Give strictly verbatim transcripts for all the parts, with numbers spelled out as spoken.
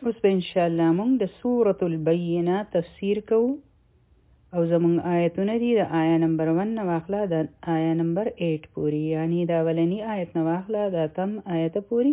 اوس به انشاءالله مونږ د سورة البینه تفسیر کوو او زمونږ آیتونه دي د آیه نمبر ون نه واخله د آیه نمبر ایټ پورې، یعنی د اولنی آیت نه واخله د اتم آیت پورې.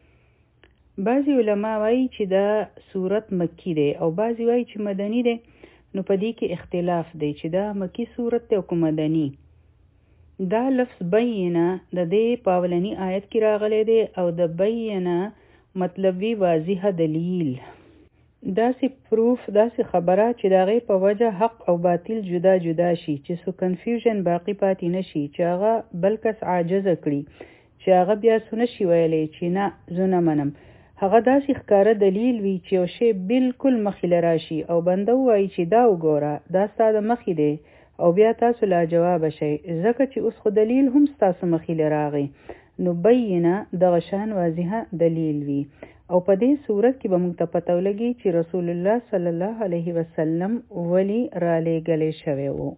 بعضی علما وایي چې دا سورت مکی دی او بعضی وایي چې مدنی دی. نو په دې کې اختلاف دی چې دا مکی سورت دی او که مدنی. دا لفظ بینه د دې په اولنی آیت کې راغلی دی او د بینه مطلب وی واضح دلیل، داسې پروف، داسې خبره چې د هغې په وجه حق او باطل جدا جدا شي، چې سو کنفیوژن باقی پاتې نشي، چې هغه بل کس عاجزه کړي، چې هغه بیا سو نشي ویلی چې نه زه نه منم. هغه داسې ښکاره دلیل وي چې یو شی بالکل مخې له راشي او بنده ووایي چې دا وګوره دا ستا د مخې دی او بیا تاسو لاجوابه شئ، ځکه چې اوس خو دلیل هم ستاسو مخې له راغی. نو بینه دغه شان واضحه دلیل وي. او په دې صورت کې به موږ ته پته ولګي چې رسول الله صلی الله علیه وسلم ولې رالیږلی شوی و.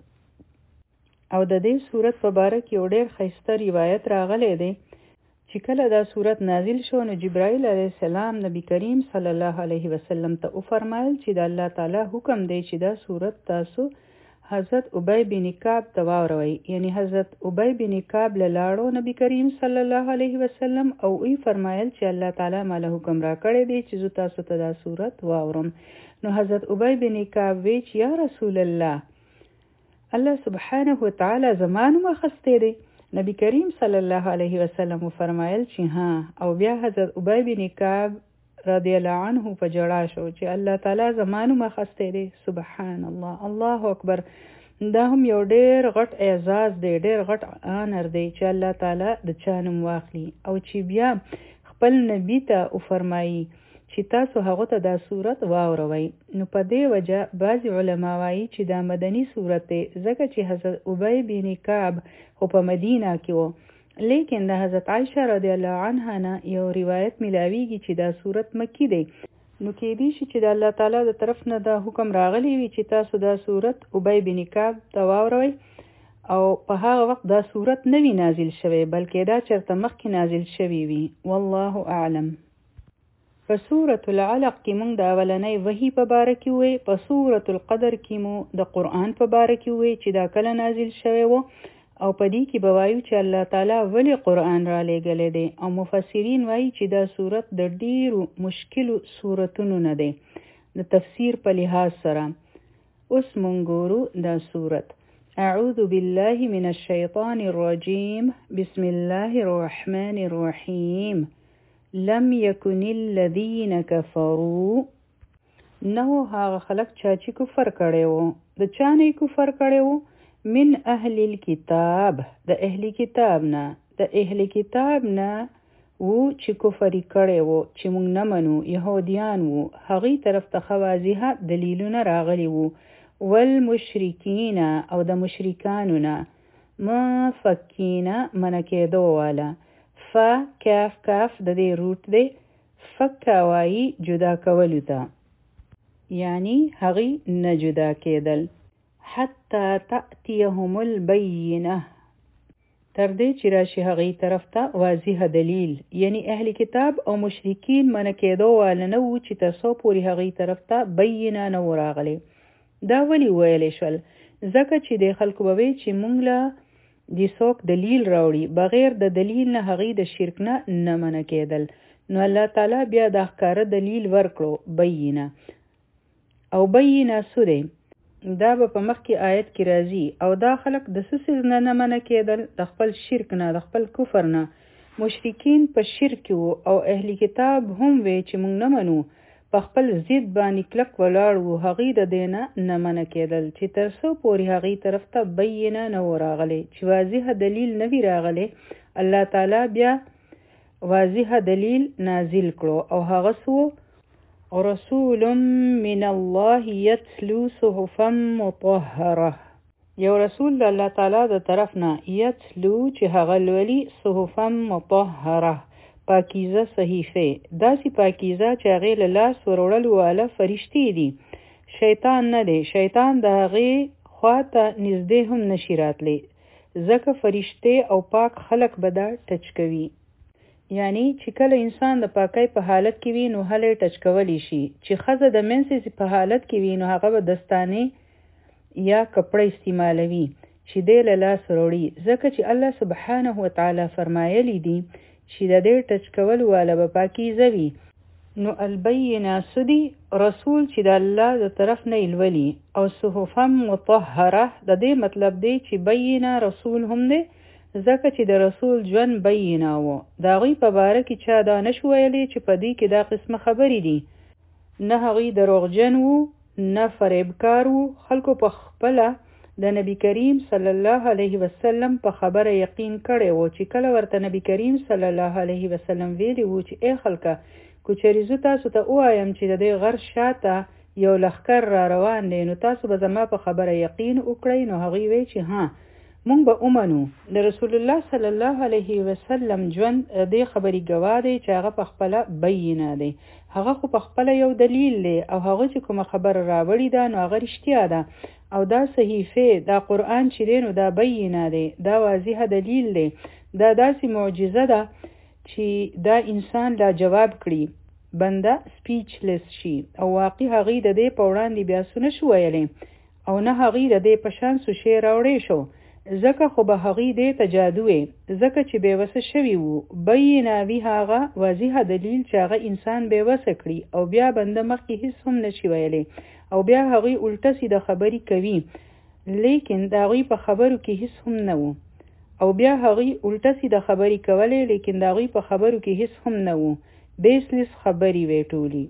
او د دې صورت په باره کې یو ډېر ښایسته روایت راغلی دی چې کله دا صورت نازل شو نو جبرائیل علیه السلام نبی کریم صلی الله علیه وسلم ته وفرمایل چې د الله تعالی حکم دی چې دا صورت تاسو حضرت ابی بن کعب ته واوروئ. یعنی حضرت ابی بن کعب له لاړو نبی کریم صلی الله علیه وسلم او وی فرمایل چې الله تعالی ماله حکم را کړی دی چې زه تاسو ته دا صورت واورم. نو حضرت ابی بن کعب وی چې یا رسول الله، الله سبحانه وتعالی زمانو اخستی دی. نبی کریم صلی الله علیه وسلم فرمایل چې ها. او بیا حضرت ابی بن کعب رضی الله عنه په جړا شو چې الله تعالی زمانو اخستی دی. سبحان الله، الله اکبر. دا هم یو ډېر غټ اعزاز دی، ډېر غټ آنر دی چې الله تعالی د چا نوم واخلي او چې بیا خپل نبی ته وفرمایي چې تاسو هغه ته دا صورت واوروئ. نو په دې وجه بعضې علما وایي چې دا مدني صورت دی، ځکه چې حضرت ابی بن کعب خو په مدینه کې و. لیکن د حضرت عایشه رضی الله عنها نه یو روایت ملاویږي چې دا صورت مکی دی. نو کېدی شي چې د الله تعالی د طرف نه دا حکم راغلی وي چې تاسو دا صورت ابی بن کعب ته واوروئ او په هغه وخت دا صورت نه وي نازل شوی، بلکې دا چېرته مخکې نازل شوی وي. والله اعلم. په سورة العلق کې موږ د اولنۍ وحي په باره کې وی، په سورة القدر کې مو د قرآن په باره کې وی چې دا کله نازل شوی و، او په دې کې به وایو چې الله تعالی ولې قرآن را لیږلی دی. او مفسرین وایي چې دا صورت د ډیرو مشکلو صورتونو نه دی د تفسیر په لحاظ سره. اوس مونږ ګورو دا صورت. اعوذ بالله من الشیطان الرجیم، بسم الله الرحمن الرحیم. لم یکن الذین کفروا، نو هغه خلق چا چې کفر کړی و. د چا نه کفر کړی و؟ من اهل الكتاب، د اهل کتاب نه. د اهل کتاب نه وو چې کفر کړی وو چې موږ نه منو، یهودیان وو. هغې طرف ته واضحه دلیلونه راغلي وو. والمشرکین، او د مشرکانو نه. منفکین، منع کېدو والا. ف کاف کاف د دې روټ دی. فک وایي جدا کولو ته، یعنی هغې نه جدا کېدل. حتی تأتیهم البینه، تر دې چې راشي هغې طرف ته واضح دلیل. یعنی اهل کتاب او مشرکین منع کېدو والا نه وو چې تر څو پورې هغې طرف ته بینه نه و راغلی. دا ولې ویلی شول؟ ځکه چې د خلکو به وی چې مونږ له دې څوک دلیل راوړي، بغیر د دلیل نه هغې د شرک نه نه منع کېدل. نو الله تعالی بیا دا ښکاره دلیل ورکړو، بینه. او بینه څه دی؟ دا به په مخکې آیت کې راځي. او دا خلک د څه څیز نه نه منع کېدل؟ د خپل شرک نه، د خپل کفر نه. مشرکین په شرک وو او اهل کتاب هم وی چې موږ نه منو، په خپل ضد باندې کلک ولاړ وو. هغې د دې نه نه منع کېدل چې تر څو پورې هغې طرف ته بینه نه و راغلی، چې واضح دلیل نه وي راغلی. الله تعالی بیا واضح دلیل نازل کړو او هغه څه رسول من الله یتلو صحفا مطهره، یو رسول د الله تعالی د طرف نه، یتلو چې هغه لولي، صحفا مطهره پاکیزه صحیفه، داسې پاکیزه چې هغې له لاس وروړلو والا فرشتې دي، شیطان نه دی. شیطان د هغې خوا ته نږدې هم نشي راتلی، ځکه فرشتې او پاک خلق به دا ټچ کوي. یعنی چې کله انسان د پاکۍ په حالت کې وي نو هلې ټچ کولی شي. چې ښځه د منسس په حالت کې وي نو هغه به دستانې یا کپړه استعمالوي چې دی له لاس وروړي، ځکه چې الله سبحانه وتعالی فرمایلی دي چې د دې ټچ کول والا به پاکیزه وي. نو البینه سدي رسول چې د الله د طرف نه الولي او صحفا مطهره، د دې مطلب دی چې بینه رسول هم دی ځکه چې د رسول ژوند بینه و. د هغوی په باره کې چا دا نشو ویلی چې په دې کې دا قسمه خبرې دي. نه هغوی دروغجن وو نه فریبکار وو. خلکو په خپله د نبی کریم صلی الله علیه وسلم په خبره یقین کړی وو چې کله ورته نبی کریم صلی الله علیه وسلم ویلی وو چې ای خلکه که چېرې زه تاسو ته ووایم چې د دې غر شاته یو لښکر را روان دی نو تاسو به زما په خبره یقین وکړئ. نو هغوی وی چې ها مونږ به ومنو. د رسول الله صلی الله علیه وسلم ژوند دې خبرې ګواه دی چې هغه په خپله بینه دی. هغه خو په خپله یو دلیل دی او هغه چې کومه خبره راوړې ده نو هغه رښتیا ده او دا صحیفه دا قرآن چې دی نو دا بینه دی، دا واضحه دلیل دی. دا داسې معجزه ده چې دا انسان لا جواب کړي بنده سپیچلس شي او واقع هغې د دې په وړاندې بیا څه نشو ویلی او نه هغې د دې په شان څه شی راوړی شو، ځکه خو به هغې دې ته جادو وی ځکه چې بېوسه شوي وو. بینه وي هغه واضحه دلیل چې هغه انسان بېوسه کړي او بیا بنده مخکې هیڅ هم نشي ویلی او بیا هغوی الټه سیده خبرې کوي لیکن د هغوی په خبرو کې هیڅ هم نه وو او بیا هغوی الټه سیده خبرې کولې لیکن د هغوی په خبرو کې هیڅ هم نه وو، بیسلس خبرې وې ټولې.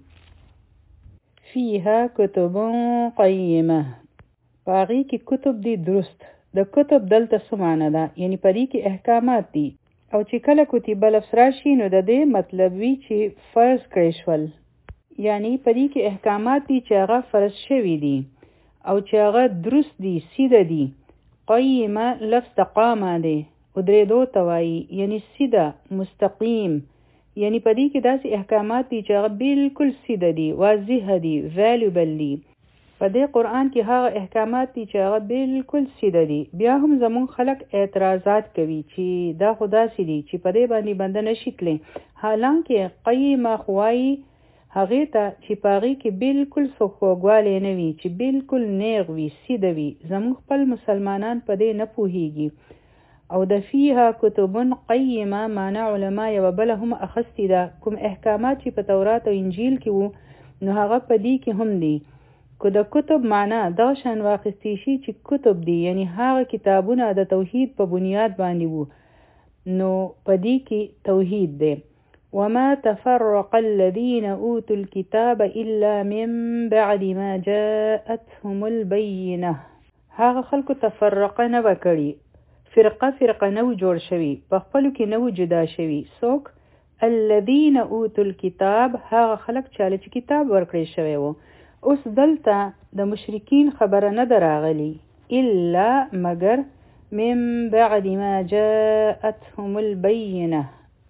فیها کتب قیمه، په هغې کې کتب دی درست. د کتب دلته څه معنی ده؟ یعنی په دې کې احکامات دي او چې کله کتیبه لفظ راشي نو د دې مطلب وي چې فرض کړی شول، یعنی په دې کې احکامات دي چې هغه فرض شوي دي او چې هغه درست دي، سیده دي. قیمه لفظ د قامه دی او درېدو ته وایي، یعنی سیده مستقیم. یعنی په دې کې داسې احکامات دي چې هغه بالکل سیده دي، واضح دي، ویلیوبل دي. په دې قرآن کې هغه احکامات دي چې هغه بالکل سیده دي. بیا هم زمون خلک اعتراضات کوي چې دا خو داسې دي چې په دې باندې بنده نشي تللی، حالانکه قیمه خو وایي هغې ته چې په هغې کې بالکل څه خوږوالی نه وي، چې بالکل نیغ وي، سیده وي. زمون خپل مسلمانان په دې نه پوهیږي. او د فیها کتبون قیمه معنا علما یوه بله هم اخستی ده. کوم احکامات چې په تورات او انجیل کې وو نو هغه په دې کې هم دي. که د کتب معنا دغه شان واخیستی شي چې کتب دي یعنی هغه کتابونه د توحید په بنیاد باندې وو نو په دې کې توحید دی. وما تفرق الذين اوتوا الكتاب الا من بعد ما جاءتهم البينه، هغه خلکو تفرقه نه وکړي، فرقه فرقه نو جوړ شوي، په خپلو کې نو جدا شوي. څوک؟ الذين اوتوا الكتاب، هغه خلک چاله چې کتاب ورکړی شوی وو. اوس دلته د مشرکین خبره نه ده راغلي، الا مگر من بعد ما جاءتهم البینه،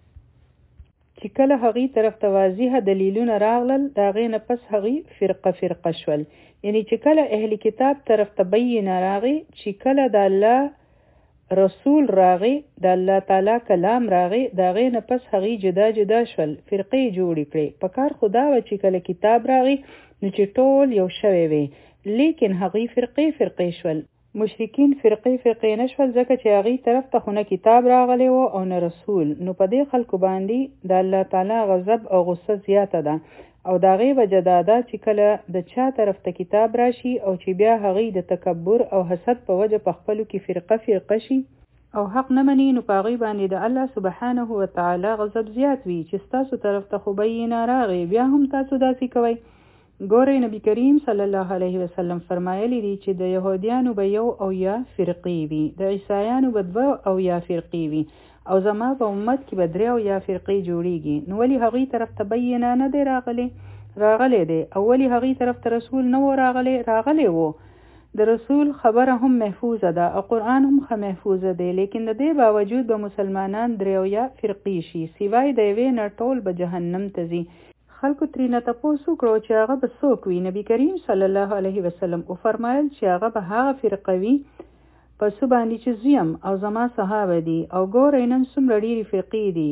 چې کله هغې طرف ته واضحه دلیلونه راغلل د هغې نه پس هغې فرقه فرقه شول. یعنی چې کله اهل کتاب طرف ته بینه راغی، چې کله د الله رسول راغی، د الله تعالی کلام راغی، د هغې نه پس هغې جدا جدا شول، فرقې جوړې کړې. په کار خدا و چې کله کتاب راغی نو چې ټول یو شوی وي، لیکن هغې فرقې فرقې شول. مشرکین فرقې فرقې نه شول ځکه چې هغې طرف ته خو نه کتاب راغلی و او نه رسول. نو په دې خلکو باندې د الله تعالی غضب او غصه زیاته ده او د هغې وجه دا ده چې کله د چا طرف ته کتاب راشي او چې بیا هغې د تکبر او حسد په وجه په خپلو کې فرقه فرقه شي او حق نه مني، نو په هغې باندې د الله سبحانه وتعالی غضب زیات وي چې ستاسو طرف ته خو بینه راغی بیا هم تاسو داسې کوئ. ګورئ نبی کریم صلی الله علیه وسلم فرمایلی دی چې د یهودیانو به یو او یا فرقې وي، د عیسایانو به دوه او یا فرقې وي او زما په امت کې به درې او یا فرقې جوړیږي. نو ولې هغې طرف ته بینه نه دی راغلی؟ راغلی دی. او ولې هغې طرف ته رسول نه و راغلی؟ راغلی و. د رسول خبره هم محفوظه ده او قرآن هم ښه محفوظه دی، لیکن د دې باوجود به مسلمانان درې او یا فرقې شي، سوای د یوې نه ټول به جهنم ته ځي. خلکو ترېنه تپوس وکړو چې هغه به څوک وي. نبی کریم صلی الله علیه وسلم وفرمایل چې هغه به هغه فرقه وي په څه باندې چې زه یم او زما صحابه دي. او ګورئ نن څومره ډېرې فرقې دي،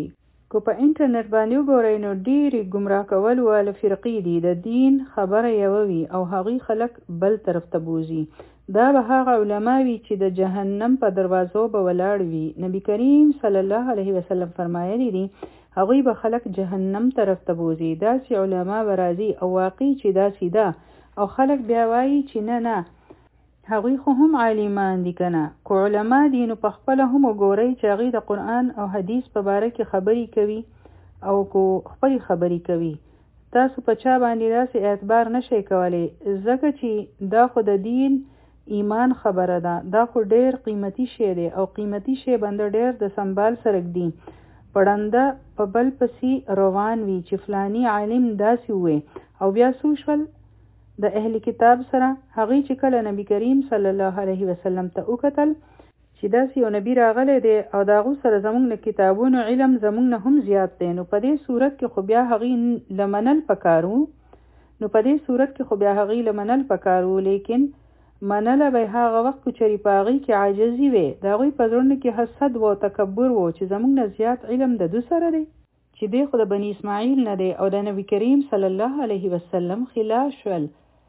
کو په انټرنیټ باندې وګورئ نو ډېرې ګمراه کول واله فرقې دي. د دین خبره یوه وي او هغوی خلک بل طرف ته بوزي. دا به هغه علما وي چې د جهنم په دروازو به ولاړ وي. نبی کریم صلی الله علیه وسلم فرمایلی دي هغوی به خلک جهنم طرف ته بوزي. داسې علما به راځي او واقعي چې داسې ده او خلک بیا وایي چې نه نه هغوی خو هم عالمان دي کنه. کو علما دي نو په خپله هم وګورئ چې هغوی د قرآن او حدیث په باره کې خبرې کوي او کو خپلې خبرې کوي. تاسو په چا باندې داسې اعتبار نشئ کولی ځکه چې دا خو د دین ایمان خبره ده. دا خو ډېر قیمتي شی دی او قیمتي شی بنده ډېر د سنبال سره ږدي. پړنده په بل پسې روان وي چې فلانی عالم داسې وې او بیا څو شول د اهل کتاب سره. هغوی چې کله نبی کریم صلی الله علیه وسلم ته وکتل چې داسې یو نبی راغلی دی او د هغو سره زموږ نه کتابونو علم زموږ نه هم زیات دی، نو په دې صورت کې خو بیا هغوی له منل پکار وو نو په دې صورت کې خو بیا هغوی له منل پکار وو لیکن منله به هغه وخت کو چری په هغوی کې عاجزي وي. د هغوی په زړونو کې حسد و تکبر و چې زموږ نه زیات علم د دو سره دی چې دی خو د بني اسماعیل نه دی او د نبی کریم صلی الله علیه وسلم خلاف شول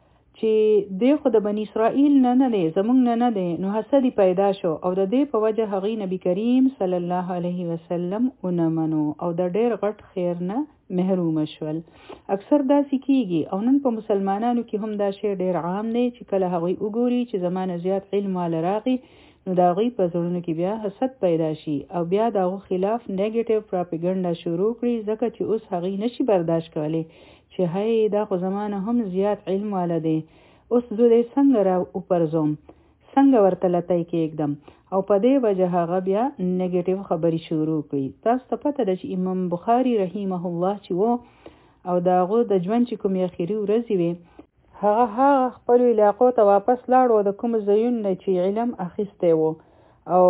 چې دی خو د بني اسرائیل نه نه دی زمونږ نه نه دی. نو حسدی پیدا شو او د دې په وجه هغوی نبی کریم صلی الله علیه وسلم ونه منو او د ډېر غټ خیر نه محروم شول. اکثر داسې کیږي او نن په مسلمانانو کې هم دا شی ډېر عام دی چې کله هغوی وګوري چې زمانه زیات علم والا راغی نو د هغوی په زړونو کې بیا حسد پیدا شي او بیا د هغو خلاف نیګیټیو پراپیګنډا شروع کړي ځکه چې اوس هغوی نشي برداشت کولی چې هی دا خو زمانه هم زیات علم والا دی. اوس زه دې څنګه را وپرځوم څنګه ورته لتی کېږدم او په دې وجه هغه بیا نیګیټیو خبرې شروع کړي. تاسو ته پته ده چې امام بخاري رحمه الله چې و او د هغو د ژوند چې کومې اخري ورځې وې هغه هغه خپلو علاقو ته واپس لاړ او د کوم ځایونو نه چې علم اخیستی و او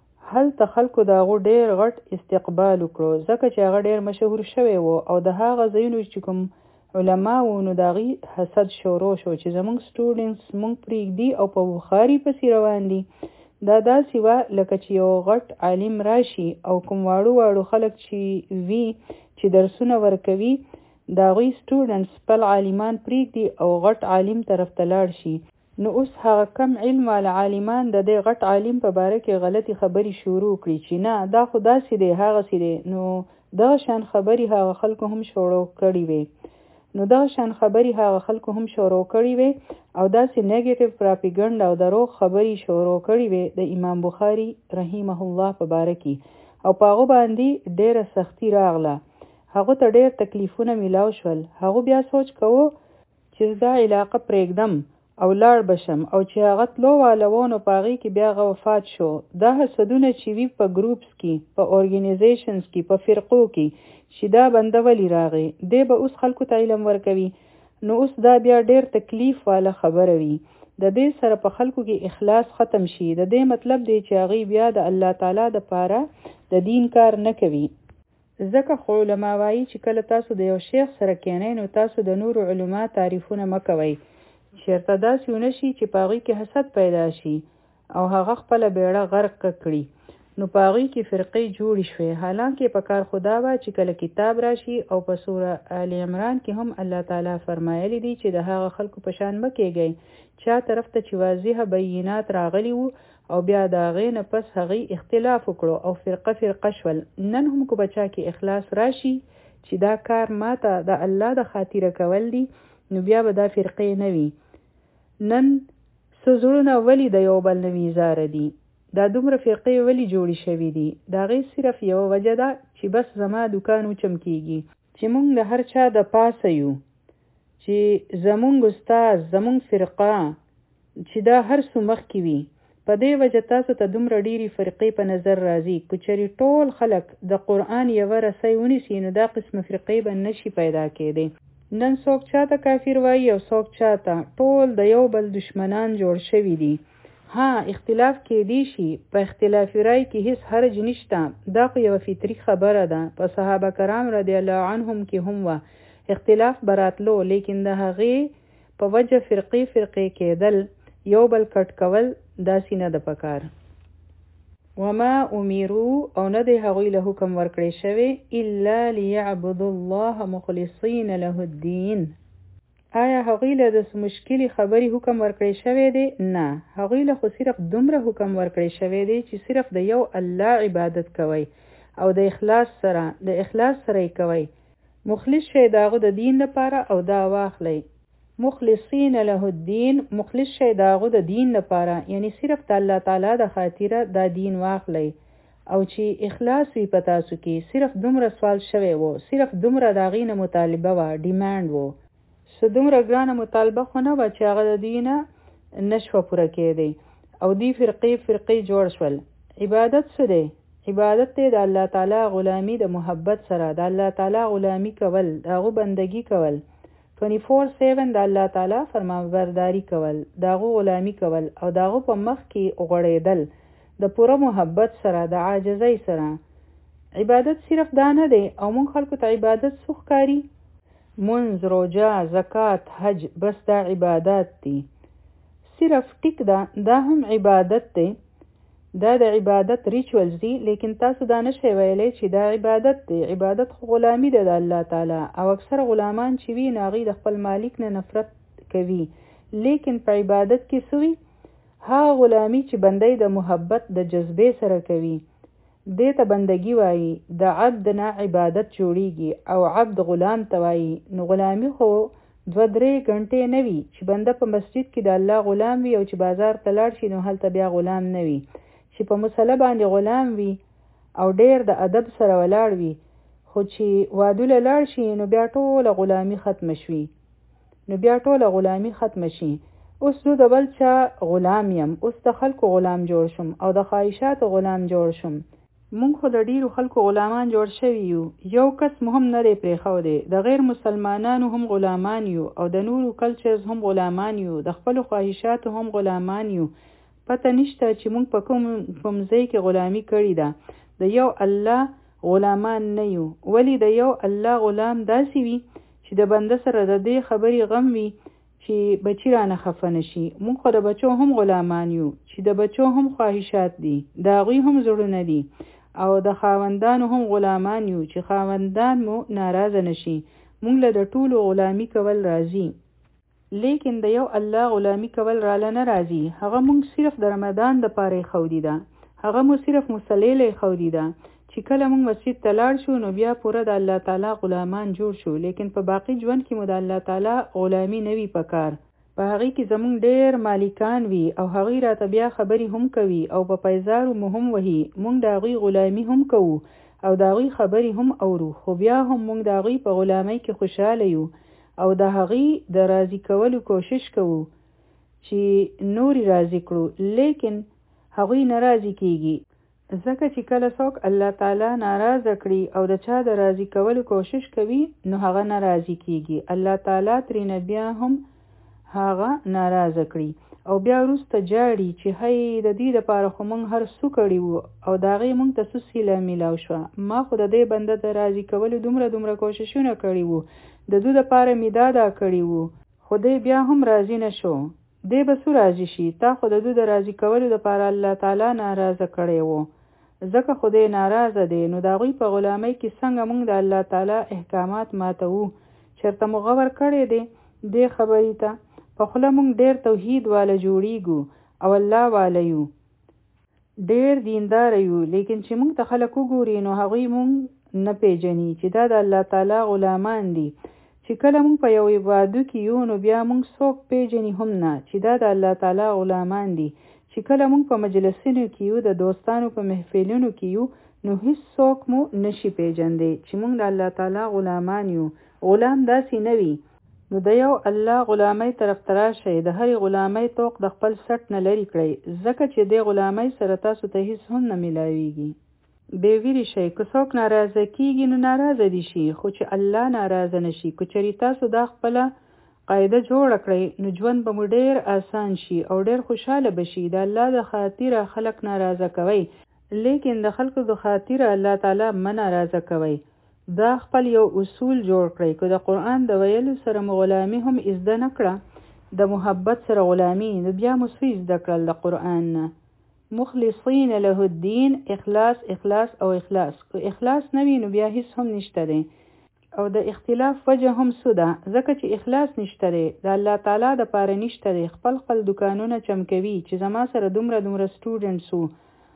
هلته خلکو د هغو ډېر غټ استقبال وکړو ځکه چې هغه ډېر مشهور شوی و او د هغه ځایونو چې کوم علما و نو د هغوی حسد شروع شو چې زموږ سټوډنټس موږ پرېږدي او په بخاري پسې روان دي. دا داسې وه لکه چې یو غټ عالم راشي او کوم واړو واړو خلک چې وي چې درسونه ورکوي د هغوی سټوډنټس خپل عالمان پرېږدي او غټ عالم طرف ته لاړ شي. نو اوس هغه کم علم والا عالمان د دې غټ عالم په باره کې غلطي خبرې شروع کړي چې نه دا خو داسې دی هغسې دی. نو دغه شان خبرې هغه خلکو هم شروع کړي وي نو دغه شان خبرې هغه خلکو هم شروع کړي وي او داسې نیګیټیو پراپیګنډ او دروغ خبرې شروع کړي وي د امام بخاري رحمه الله په باره کې او په هغو باندې ډېره سختي راغله. هغو ته ډېر تکلیفونه میلاو شول. هغو بیا سوچ کوو چې دا علاقه پرېږدم او لاړ بشم او چې هغه تلو واله و نو په هغې کې بیا هغه وفات شو. دا حسدونه چې وي په ګروپس کې په ارګنیزیشنز کې په فرقو کې چې دا بنده ولی راغی دی به اوس خلکو ته علم ورکوي نو اوس دا بیا ډېر تکلیف والا خبره وي. د دې سره په خلکو کې اخلاص ختم شي. د دې مطلب دی چې هغوی بیا د الله تعالی دپاره د دین کار نه کوي. ځکه خو علما وایي چې کله تاسو د یو شیخ سره کینئ نو تاسو د نورو علما تعریفونه مه کوئ چېرته داسې ونه شي چې په هغوی کې حسد پیدا شي او هغه خپله بیړه غرق کړي نو په هغوی کې فرقې جوړې شوې. حالانکې په کار خدا وه چې کله کتاب راشي او په سوره آل عمران کې هم الله تعالی فرمایلی دی چې د هغه خلکو په شان مه کېږئ چا طرف ته چې واضحه بینات راغلي وو او بیا د هغې نه پس هغوی اختلاف وکړو او فرقه فرقه شول. نن هم که بچا کې اخلاص راشي چې دا کار ماته د الله د خاطره کول دي نو بیا به دا فرقې نه وي. نن څه زړونه ولې د یو بل نه ویزاره دي دا دومره فرقې ولې جوړې شوي دي د هغې صرف یوه وجه ده چې بس زما دکان وچم کېږي چې موږ د هر چا د پاسه یو چې زمونږ استاد زمونږ فرقه چې دا هر څو مخکې وي. په دې وجه تاسو ته دومره ډېرې فرقې په نظر راځي. که چېرې ټول خلک د قرآن یوه رسۍ ونیسي نو دا قسم فرقې به نشي پیدا کېدی. نن څوک چاته کافر وایي او څوک چاته ټول د یو بل دشمنان جوړ شوي دي. ها اختلاف کېدی شي په اختلافي رای کې هیڅ حرج نشته. دا خو یوه فطري خبره ده. په صحابه کرام رضی الله عنهم کې هم وه اختلاف براتلو لیکن د هغې په وجه فرقې فرقې کېدل یو بل کټ کول داسې نه ده پکار. وما امیرو او نه دی هغوی له حکم ورکړی شوی الا لیعبدوا الله مخلصین له الدین. آیا هغوی له د مشکلې خبرې حکم ورکړی شوی دی؟ نه، هغوی له خو صرف دومره حکم ورکړی شوی دی چې صرف د یو الله عبادت کوي او د اخلاص سره د اخلاص سره یې کوي. مخلص شي داغه د دین لپاره او دا واخلئ. مخلصین له الدین، مخلص شي داغه د دین لپاره، یعنی صرف د الله تعالی د خاطره دا دین واخلئ او چې اخلاص وي په تاسو کې. صرف دومره سوال شوی وو، صرف دومره د هغې نه مطالبه وه، ډیمانډ وو. څه دومره ګرانه مطالبه خو نه وه چې هغه د دوی نه نشوه پوره کېدی او دوی فرقې فرقې جوړ شول. عبادت څه دی؟ عبادت دی د الله تعالی غلامی د محبت سره، د الله تعالی غلامی کول، د هغه بندگی کول، چوبیس ساعت د الله تعالی فرمانبرداری کول، د هغه غلامی کول او د هغه په مخ کې غړېدل د پوره محبت سره، د عاجزۍ سره. عبادت صرف دا نه دی او مونږ خلکو ته عبادت څه ښکاري؟ منځ، روژه، زکات، حج، بس دا عبادت دی. صرف ټیک دا دا هم عبادت دی، دا د عبادت ریچولز دي، لیکن تاسو دا نشئ ویلی چې دا عبادت دی. عبادت خو غلامی ده د الله تعالی او اکثر غلامان چې وي نو هغوی د خپل مالک نه نفرت کوي، لیکن په عبادت کې څه وي؟ هغه غلامی چې بندی د محبت د جذبې سره کوي دې ته بندگی وایي. د عبد نه عبادت جوړیږي او عبد غلام ته وایي. نو غلامی خو دوه درې غنټې نه وي چې بنده په مسجد کې د الله غلام وي او چې بازار ته لاړ شي نو هلته بیا غلام نه وي، چې په مسله باندې غلام وي او ډیر د ادب سره ولاړ وي، خو چې وادوله لاړ شي نو بیا ټوله غلامي ختم شي نو بیا ټوله غلامي ختم شي. اوس زه د بل چا غلام یم، اوس د خلکو غلام جوړ شم او د خواهشاتو غلام جوړ شم. مونږ خو د ډیرو خلکو غلامان جوړ شوي یو، یو کس مو هم نه دی پرېښودی. د غیر مسلمانانو هم غلامان یو او د نورو کلچرز هم غلامان یو، د خپلو خواهشاتو هم غلامان یو. پته نشته چې مونږ په کوم کوم ځای کې غلامي کړې ده. د یو الله غلامان نه یو. ولی د یو الله غلام داسې وي چې د بنده سره د دې خبرې غم وي چې بچی رانه خفه نشي. مونږ خو د بچو هم غلامان یو چې د بچو هم خواهشات دي، د هغوی هم زړونه دي، او د خاوندانو هم غلامان یو چې خاوندان مو ناراضه نشي. مونږ له د ټولو غلامی کول راځي، لیکن د یو الله غلامی کول راله نه راځي. هغه مونږ صرف د رمضان د پاره خودی ده، هغه مو صرف مصلی خودی ده چې کله مونږ مسجد ته لاړ شو نو بیا پوره د الله تعالی غلامان جوړ شو، لیکن په باقی ژوند کې مو د الله تعالی غلامی نه وي پکار. په هغې کې زمونږ ډیر مالکان وي او هغوی راته بیا خبرې هم کوي او په پیزارو مو هم وهي. مونږ د هغوی غلامي هم کوو او د هغوی خبرې هم اورو، خو بیا هم مونږ د هغوی په غلامۍ کې خوشحاله یو او د هغوی د راضي کولو کوشش کوو چې نوري راضي کړو، لیکن هغوی ناراضي کیږي. ځکه چې کله څوک الله تعالی ناراضه کړي او د چا د راضي کولو کوشش کوي نو هغه ناراضي کیږي. الله تعالی ترېنه بیا هم هغه ناراضه کړي او بیا وروسته جاړي چې هی د دې لپاره خو موږ هر څه کړي وو او د هغې موږ ته څه سیله میلاو شوه. ما خو د دې بنده د راضي کولو دومره دومره کوششونه کړي وو، د دوی دپاره مې دا دا کړي وو، خو دی بیا هم راضي نه شو. دی به څو راضي شي؟ تا خو د دوی د راضي کولو دپاره الله تعالی ناراضه کړی وو، ځکه خو دی ناراضه دی. نو د هغوی په غلامۍ کې څنګه موږ د الله تعالی احکامات ماتوو؟ چېرته مو غور کړی دی دې خبرې ته؟ په خوله مونږ ډیر توحید والا جوړیږو او الله والا یو، ډیر دیندار یو، لیکن چې مونږ ته خلک وګوري نو هغوی مونږ نه پیژني چې دا د الله تعالی غلامان دي. چې کله مونږ په یو عبادو کې یو نو بیا مونږ څوک پیژني هم نه چې دا د الله تعالی غلامان دي. چې کله مونږ په مجلسونو کې یو، د دوستانو په محفلونو کې یو، نو هیڅ څوک مو نشي پیژندی چې مونږ د الله تعالی غلامان یو. غلام داسې نه وي. نو د یو الله غلامۍ طرف ته راشئ، د هرې غلامۍ توق د خپل سټ نه لرې کړئ، ځکه چې دې غلامۍ سره تاسو ته هیڅ هم نه میلاویږي. بې ویرې شئ، که څوک ناراضه کیږي نو ناراضه دي شي، خو چې الله ناراضه نشي. که چېرې تاسو دا خپله قاعده جوړه کړئ نو ژوند به مو ډېر آسان شي او ډېر خوشحاله به شي. د الله د خاطره خلک ناراضه کوئ، لیکن د خلکو د خاطره الله تعالی مه ناراضه کوئ. دا خپل یو اصول جوړ کړئ، که د قرآن د ویلو سره مو غلامي هم ازده نه کړه، د محبت سره غلامي، نو بیا مو څه زده کړل د قرآن نه؟ مخلصین له الدین، اخلاص اخلاص او اخلاص. که اخلاص نه وي نو بیا هیڅ هم نشته دی. او د اختلاف وجه هم څه ده؟ ځکه چې اخلاص نشته دی، د الله تعالی د پاره نشته دی. خپل خپل دکانونه چمکوي چې زما سره دومره دومره سټوډنټس وو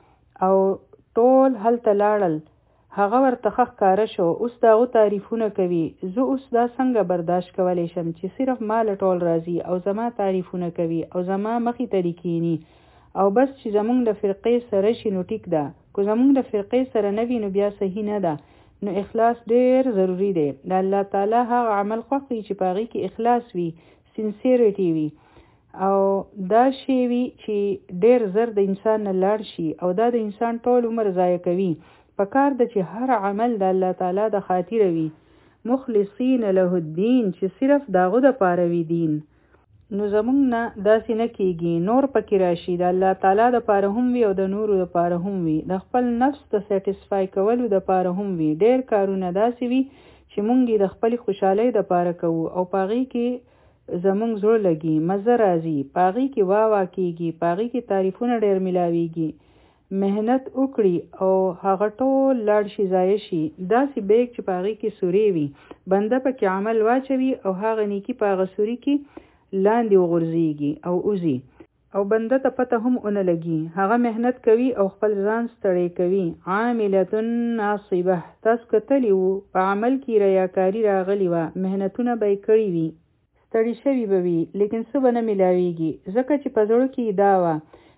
او ټول هلته لاړل، هغه ورته ښه ښکاره شو، اوس د هغو تعریفونه کوي. زه اوس دا څنګه برداشت کولی شم چې صرف ما له ټول راځي او زما تعریفونه کوي او زما مخې ته دې کیني او بس چې زمونږ د فرقې سره شي نو ټیک ده، که زمونږ د فرقې سره نه وي نو بیا صحیح نه ده. نو اخلاص ډیر ضروری دی. د الله تعالی هغه عمل خوښ وي چې په هغې کې اخلاص وي، سینسیریټي وي او دا شی وي چې ډیر زر د انسان نه لاړ شي او دا د انسان ټول عمر ضایع کوي. پکار ده چې هر عمل د الله تعالی د خاطر وي. مخلصین له الدین، چې صرف داغه د پاره وي دین. نو زمونږ نه داسې نه کیږي، نور پکې راشي، د الله تعالی د پاره هم وي او د نورو د پاره هم وي، د خپل نفس د سیټسفای کولو د پاره هم وي. ډیر کارونه داسې وي چې مونږ د خپل خوشحالۍ د پاره کوو او پاغي کې زمونږ زړه لګي، مزه راځي، پاغي کې وا وا کیږي، پاغي کې تعریفونه ډیر ملاويږي، مهنت وکړي او هغه ټول لاړ شي ضایع شي. داسې بیگ چې پاغي کې سوري وي، بنده پکې عمل واچوي او هغه نیکی پاغه سوري کې لاندې وغورځيږي او اوزي او بنده ته پته هم اونه لګي. هغه مهنت کوي او خپل ځان ستړی کوي. عاملة ناصبه، تاسو کتلی وو په عمل کې ریاکاری راغلی وه، مهنتونه به یې کړي وي، ستړي شوي به وي، لیکن څه به نه ملاویږي، ځکه چې په زړه کې دا وه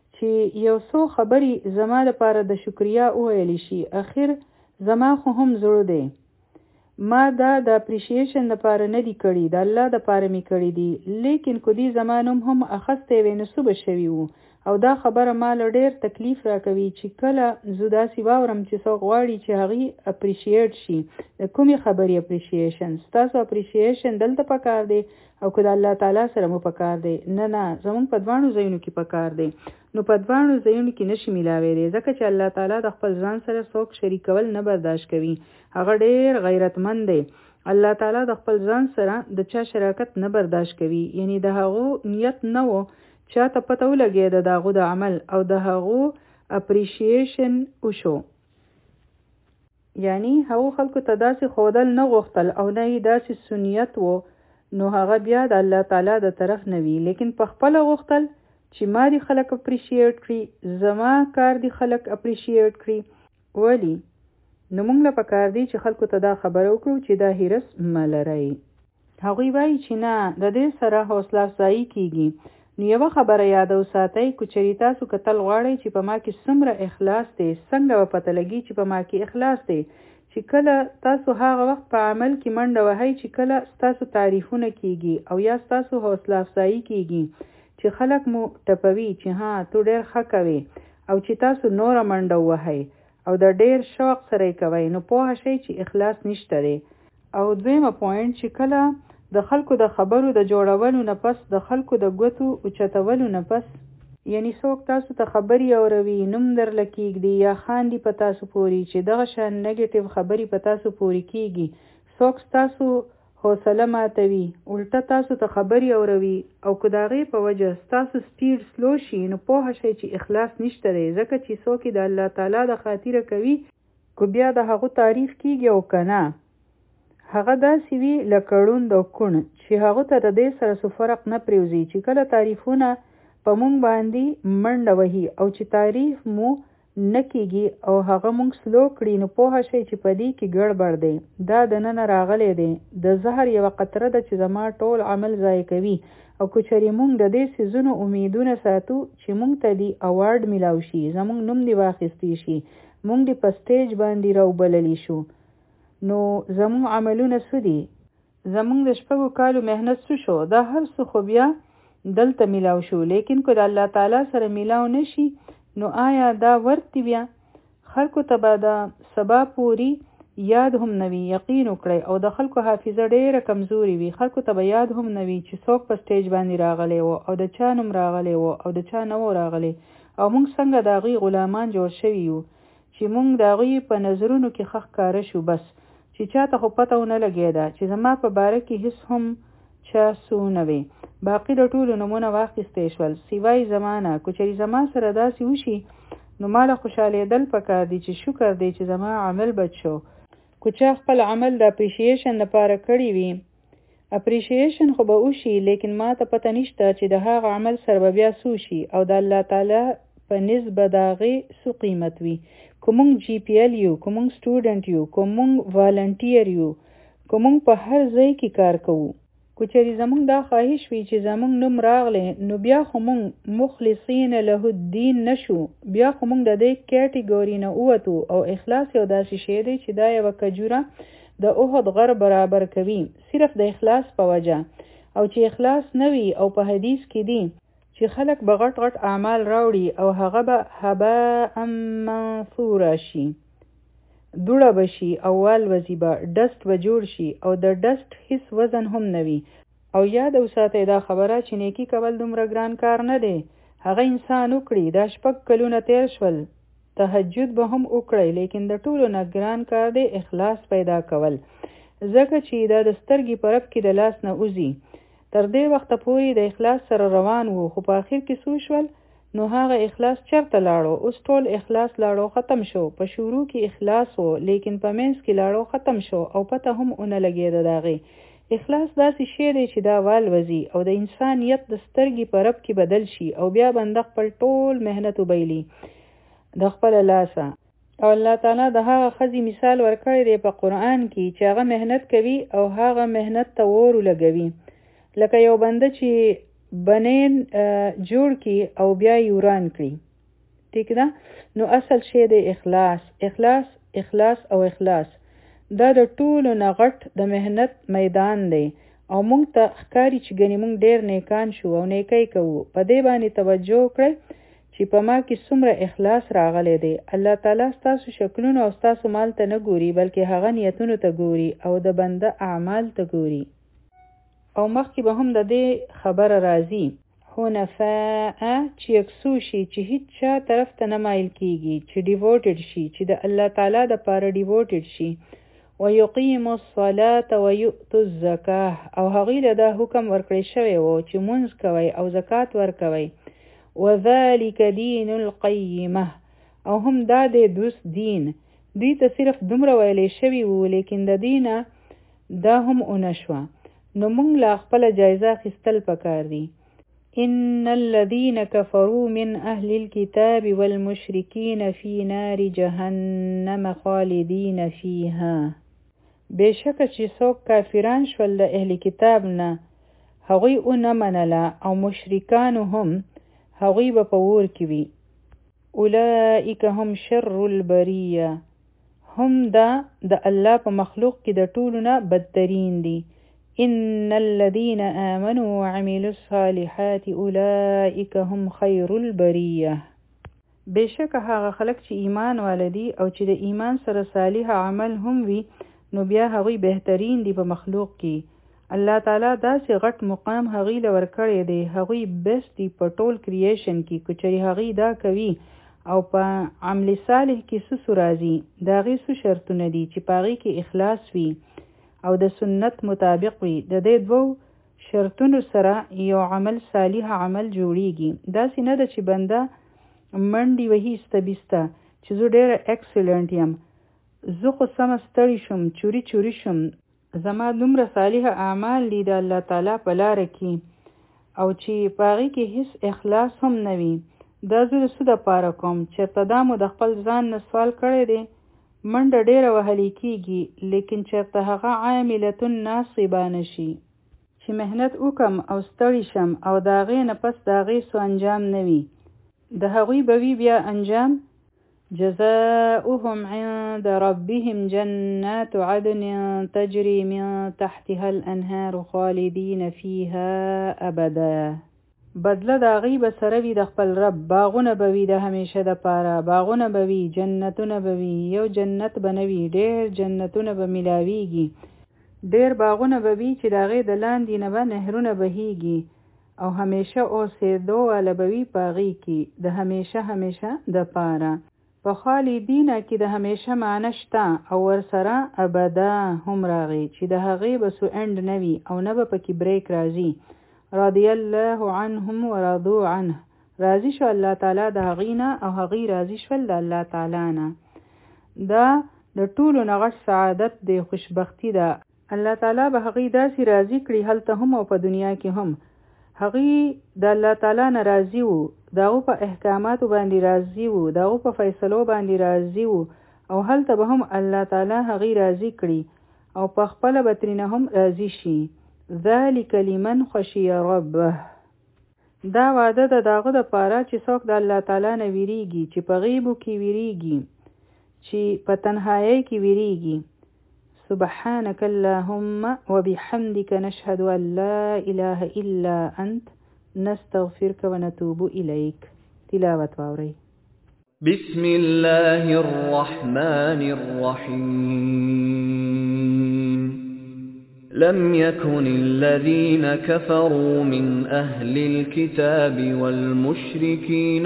چې یو څو خبرې زما لپاره د شکریا وویلی شي، اخر زما خو هم زړه دی، ما دا د اپریشیشن لپاره نه دی کړی، د الله لپاره می کړی دی، لیکن کدی زمانم هم اخسته وینې سوب شوی وو او دا خبره مال ډیر تکلیف را کوي چې کله زودا سی واورم چې څو غواړي چې هغه اپریشیټ شي. د کومي خبري اپریشیشن؟ تاسو اپریشیشن دلته پکار دی او کله الله تعالی سره مو پکار دی؟ نه نه، زمون په دوانو ځایونو کې پکار دی. نو په دوانو ځایونو کې نشي ملاوي دی، ځکه چې الله تعالی د خپل ځان سره څوک شریکول نه برداشت کوي. هغه ډیر غیرتمند دی. الله تعالی د خپل ځان سره د چا شراکت نه برداشت کوي. یعنی د هغه نیت نه وو چاته پته ولګي د داغو د عمل او د هغو اپریشیشن وشو، یعنی هغو خلکو ته داسې خودل نه غوښتل او نه یې داسې سنیت وو، نو هغه بیا د الله تعالی د طرف نه وي، لیکن په خپل غوښتل چې ما دی خلک اپریشیټ کړي، زما کار دی خلک اپریشیټ کړي. ولی نو موږ له پکار دی چې خلکو ته دا خبره وکړو چې دا هیرس ملرئ. هغوی وایي چې نه، د دې سره حوصله افزایي کیږي. نو یوه خبره یاد وساتئ، کچری تاسو کتل غواړئ چې په ما کې څومره اخلاص دی، څنګه به پته لګي چې په ما کې اخلاص دی، چې کله تاسو هغه وخت په عمل کې منډه وهئ چې کله ستاسو تعریفونه کیږي او یا ستاسو حوصله افزایي کیږي، چې خلک مو ټپوي چې ها تو ډیر ښه کوي او چې تاسو نوره منډه وهئ او د ډیر شوق سره کوي، نو پوه شئ چې اخلاص نشته دی. او دویمه پوینټ چې کله د خلکو د خبرو د جوړولو نه پس، د خلکو د ګوتو اوچتولو نه پس، یعنی څوک تاسو ته خبري اوروي، نوم درله کیږدي یا خاندي په تاسو پوري چې دغه شان نیگیټیو خبري په تاسو پوري کیږي، څوک تاسو حوصله ماتوي، الټه تاسو ته خبري اوروي او که د هغې په وجه ستاسو سپیډ سلو شي، نو پوه شئ چې اخلاص نشته دی، ځکه چې څوک د الله تعالی د خاطره کوي، که بیا د هغو تعریف کیږي او که نه، هغه داسې وي لکه ړوند او کوڼ چې هغه ته د دې سره څه فرق نه پرېوځي، چې کله تعریفونه په مونږ باندې منډه وهي او چې تعریف مو نه کیږي او هغه مونږ سلو کړي، نو پوه شئ چې په دې کې ګړبړ دی، دا د ننه راغلی دی، د زهر یوه قطره ده چې زما ټول عمل ضایع کوي. او که چېرې مونږ د دې څیزونو امیدونه ساتو چې مونږ ته دې اوارډ میلاو شي، زمونږ نوم دې واخیستی شي، مونږ دې په سټیج باندې راوبللی شو، نو زمونږ عملونه څه دي؟ زمونږ د شپږو کالو محنت څه شو؟ دا هر څه خو بیا دلته میلاو شو، لیکن که د الله تعالی سره میلاو نشي، نو آیا دا ورته بیا خلکو ته به د سبا پوری یاد هم نوي. یقین وکړئ او د خلکو حافظه ډیره کمزوري وي، خلکو ته به یاد هم نوي چې څوک په سټیج باندې راغلی و او د چا نوم راغلی و او د چا نه و راغلی، او موږ څنګه د هغوی غلامان جوړ شوي یو چې موږ د هغوی په نظرونو کې ښه ښکاره شو، بس چې چاته خو پته ونه لګېده چې زما په باره کې هیڅ هم چا څه نه وي. باقي د ټولو نومونه واخیستی شول سوای زما نه. که چېرې زما سره داسې وشي نو ماله خوشحالېدل پکار دي چې شکر دی چې زما عمل بد شو. که چا خپل عمل د اپریشیشن لپاره کړی وي، اپریشیشن خو به وشي، لیکن ما ته پته نشته چې د هغه عمل سره به بیا څه شي او د الله تعالی په نسبت به د هغې څه قیمت وي. که موږ جی پی ایل یو، که موږ سټوډنټ یو، که موږ والنټیر یو، که موږ په هر ځای کې کار کوو، که چېرې زموږ دا خواهش وي چې زموږ نوم راغلی، نو بیا خو موږ مخلصین له الدین نشو، بیا خو موږ د دې کیټګوري نه ووتو. او اخلاص یو داسې شی دی چې دا یوه کجوره د احد غر برابر کوي، صرف د اخلاص په وجه. او چې اخلاص نه وي، او په حدیث کې دی چې خلک به غټ غټ اعمال راوړي او هغه به هباء منثورا شي، دوړه بشي او والوزي به، ډست به جوړ شي او د ډست هیڅ وزن هم نه وي. او یاد وساتئ دا خبره چې نیکي کول دومره ګران کار نه دی. هغه انسان وکړي، دا شپږ کلونه تیر شول، تهجد به هم وکړئ، لیکن د ټولو نه ګران کار دی اخلاص پیدا کول، ځکه چې دا د سترګې په رپ کې د لاس نه وځي. تر دې وخته پورې د اخلاص سره روان وو، خو په آخر کې څه شول؟ نو هغه اخلاص چرته لاړو؟ اوس ټول اخلاص لاړو ختم شو. په شروع کې اخلاص وو، لیکن په منځ کې لاړو ختم شو او پته هم اونه لګېده د هغې. اخلاص داسې شی دی چې دا والوزي او د انسان نیت د سترګې په رپ کې بدل شي او بیا بنده خپل ټول مهنت وبیلي د خپل لاسه. او الله تعالی د هغه ښځې مثال ورکړی دی په قرآن کې چې هغه مهنت کوي او هغه مهنت ته اور ولګوي، لکه یو بنده چې بنین جوړ کی او بیا یوران کړي. ٹھیک ده؟ نو اصل شی دی اخلاص. اخلاص اخلاص او اخلاص دا د ټولو نه غټ د مهنت میدان دی. او مونږ ته ښکاري چې ګنې مونږ ډېر نیکان شو او نیکی کوو. په دې باندې توجه کړئ چې په ما کې څومره اخلاص راغلی دی. الله تعالی ستاسو شکلونو او ستاسو مال ته نه ګوري، بلکې هغه نیتونو ته ګوري او د بنده اعمال ته ګوري. او مخکې به هم د دې خبره راځي، حنفاء چې یکسو شي، چې هیڅ چا طرف ته نه مایل کیږي، چې ډیووټډ شي، چې د الله تعالی د پاره ډیووټډ شي. ويقيم الصلاة ويؤتوا الزکاه، او هغوی له دا حکم ورکړی شوی و چې مونځ کوئ او زکات ورکوئ. وذلك دین القیمه، او هم دا د درست دین. دوی ته صرف دومره ویلی شوي وو، لیکن د دینه دا هم اونه شوه. نو مونږ لا خپله جایزه اخیستل پکار دي. ان الذين كفروا من اهل الكتاب والمشركين في نار جهنم خالدين فيها، بشکه چې څوک کافران شول د اهل کتاب نه، هغوی اونه منله او مشرکانو هم، هغوی به په اور کې وي. اولئک هم شر البریه، هم دا د الله په مخلوق کې د ټولو نه بدترین دي. ان الذين آمنوا وعملوا الصالحات اولئک هم خیر البریه، بشکه هغه خلک چې ایمان والدي او چې د ایمان سره صالح عمل هم وي، نو بیا هغوی بهترین دي په مخلوق کې. الله تعالی داسې غټ مقام هغوی له ورکړی دی، هغوی بیسټ دي په ټول کریشن کې. که چېرې هغوی دا کوي او په عمل صالح کې څه څه راځي، د هغې څه شرطونه دي چې په هغې کې اخلاص وي او د سنت مطابق وي. د دې دوو شرطونو سره یو عمل صالح عمل جوړیږي. داسې نه ده چې بنده منډې وهي استبیسته چې زه ډېره ایکسلنټ یم، زه خو سمه ستړي شم، چوري چوري شم، زما دومره صالح اعمال دي د الله تعالی په لاره کې، او چې په هغې کې هیڅ اخلاص هم نه وي. دا زه د څه دپاره کوم؟ چېرته دا مو د خپل ځان نه سوال کړی دی؟ منډه ډېره وهلی کېږي، لیکن چېرته هغه عاملتون ناصبه نشي چې محنت وکم او ستړي شم او د هغې نه پس د هغې څه انجام نه وي. د هغوی به وي بیا انجام، جزاؤهم عند ربهم جنات عدن تجري من تحتها الانهار خالدین فيها ابدا، بدله د هغوی به سره وي د خپل رب، باغونه به وي د همیشه دپاره، باغونه به وي، جنتونه به وي، یو جنت به نه وي، ډېر جنتونه به میلاویږي، ډېر باغونه به وي چې د هغې د لاندې نه به نهرونه بهیږي او همیشه اوسېدو واله به وي په هغې کې د همیشه همیشه دپاره. په خالدینه کې د همیشه معنی شته او ورسره ابدا هم راغی چې د هغې به سو اند نه وي او نه به پکې بریک راځي. رضی الله عنهم ورضوا عنه، راضي شو الله تعالی د هغینا او هغی راضي شول د الله تعالی نه. دا د ټولو نغش سعادت دی، خوشبختی ده. الله تعالی به هغی داسې راضي کړي هلته هم او په دنیا کې هم. هغی د الله تعالی نه راضي وو، داغو په احکاماتو باندې راضي وو، داغو په فیصلو باندې راضي وو او هلته به هم الله تعالی هغی راضي کړي او په خپل بترینه هم راضي شي. ذالک لمن خشی ربه. دا وعده د داغه د پاره چې څوک د الله تعالی نه ویریږي، چې په غیبو کې ویریږي، چې په تنهایی کې ویریږي. سبحانك اللهم وبحمدك نشهد أن لا إله إلا أنت نستغفرك ونتوب إليك. تلاوة واوري. بسم الله الرحمن الرحيم. لم يكن الذين كفروا من أهل الكتاب والمشركين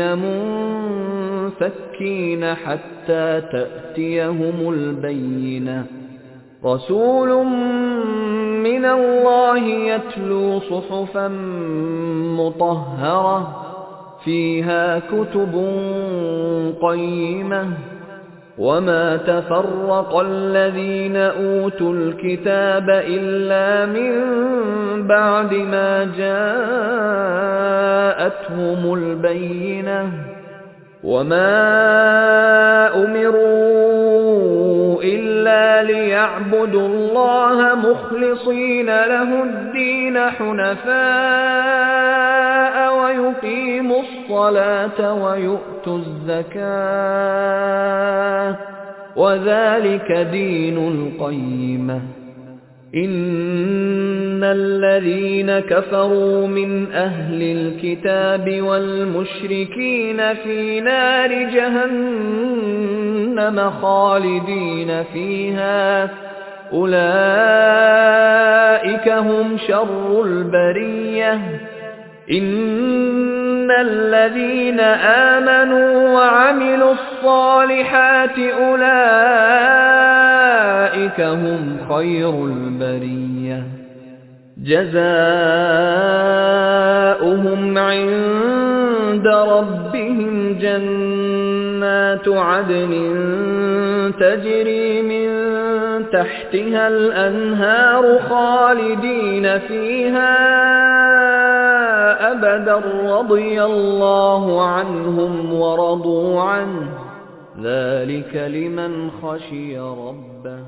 منفكين حتى تأتيهم البينة. رسول من الله يتلو صحفا مطهرة فيها كتب قيمة وما تفرق الذين أوتوا الكتاب إلا من بعد ما جاءتهم البينة وما أمروا إلا ليعبدوا الله مخلصين له الدين حنفاء ويقيموا الصلاة ويؤتوا الزكاة وذلك دين القيمة. إن الذين كفروا من أهل الكتاب والمشركين في نار جهنم خالدين فيها أولئك هم شر البرية. إن الذين آمنوا وعملوا الصالحات أولئك هم خير البرية. جزاؤهم عند ربهم جنات عدن تجري من تحتها الأنهار خالدين فيها أبدا رضي الله عنهم ورضوا عنه ذلك لمن خشي ربه.